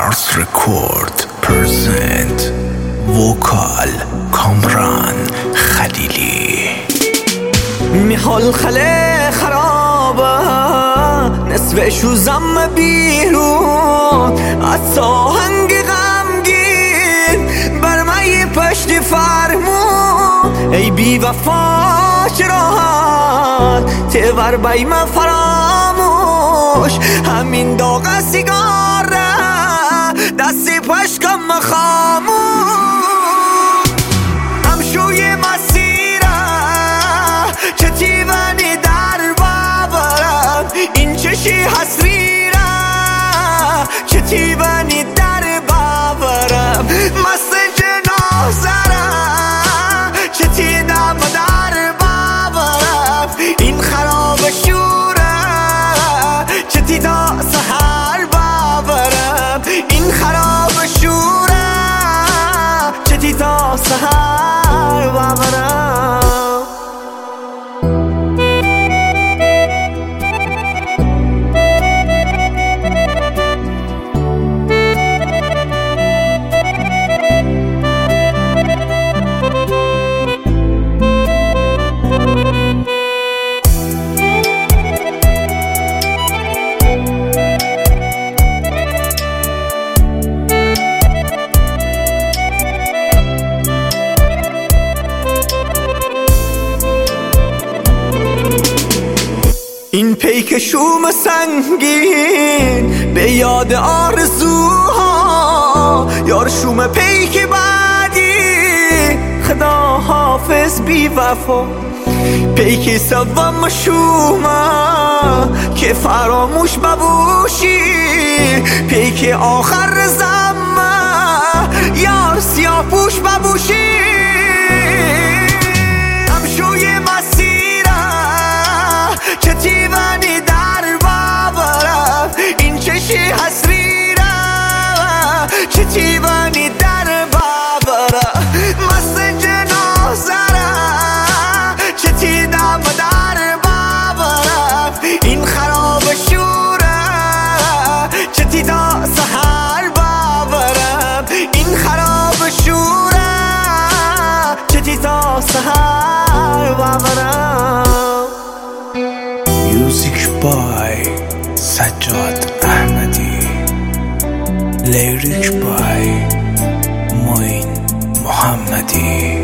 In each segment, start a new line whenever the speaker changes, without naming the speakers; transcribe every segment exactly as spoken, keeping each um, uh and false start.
پارس رکورد پرزنت وکال کامران خلیلی.
میحال خله خرابه نصفشو زم بیرون از ساهنگ غمگین بر مای پشت فرمون. ای بی وفا چراحت تور بیم فراموش همین داغ سیگاره دستی پشکم خاموش. همشوی مسیره چه تیونی در بابرم این چشی حسری را چه تیونی در بابرم مست جنازه را چه تیدم در بابرم این خراب شوره چه تیدا سهر بابرم این خراب شوره چه تیدا سهر بابرم. این پیک شوم سنگین به یاد آرزوها یار شوم پیک بعدی خدا حافظ بی وفا. پیک سوم شومه که فراموش ببوشی پیک آخر زمه یار سیاه پوش ببوشی. همشوی مسیره چه تیونی در بابرم این چشی حسری را چه تیونی در بابرم مست جنازه را چه تیدم در بابرم این خراب شوره چه تیدا سهر بابرم این خراب شوره چه تیدا سهر بابرم.
میوزیک بای سجاد احمدی، لیریک بای معین محمدی.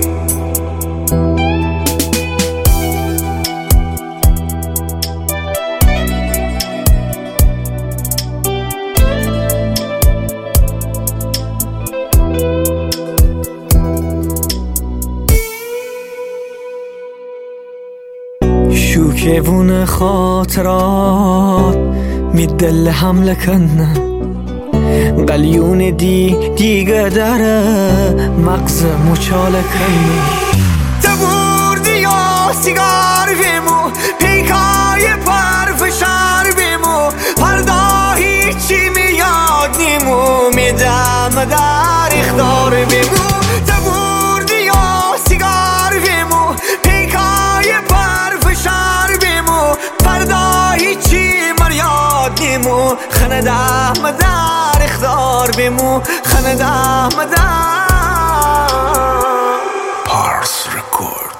شوکوون خاطرات می دل حمله کنه قلیون دی دیگه داره مغز مچاله کنه. تبوردی یا سیگار بیمو پیکای پرفشار بیمو فردا هیچی میاد نیمو میدم در اختار بیمو. تبوردی یا سیگار بیمو پیکای پرفشار بیمو فردا هیچی مریاد نیمو خندم در اختار بیمو خندم در.
پارس رکورد